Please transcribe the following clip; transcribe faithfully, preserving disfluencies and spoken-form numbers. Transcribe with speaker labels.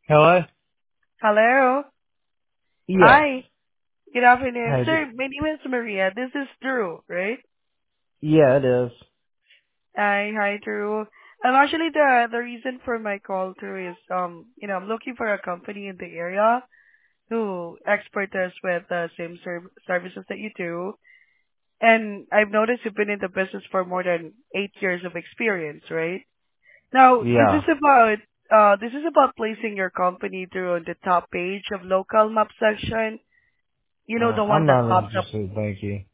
Speaker 1: Hello?
Speaker 2: Hello.
Speaker 1: Yes.
Speaker 2: Hi. Good afternoon.
Speaker 1: Hey,
Speaker 2: Sir,
Speaker 1: d-
Speaker 2: my name is Maria. This is Drew, right?
Speaker 1: yeah, it is.
Speaker 2: Hi, hi, Drew. Um, actually, the the reason for my call, Drew, is um, you know, I'm looking for a company in the area who export us with the same serv- services that you do. And I've noticed you've been in the business for more than eight years of experience, right? Now, this is
Speaker 1: Yeah.
Speaker 2: about uh, this is about placing your company through on the top page of local map section. You know,
Speaker 1: Uh,
Speaker 2: the one
Speaker 1: I'm
Speaker 2: that
Speaker 1: not
Speaker 2: pops up.
Speaker 1: interested, thank you.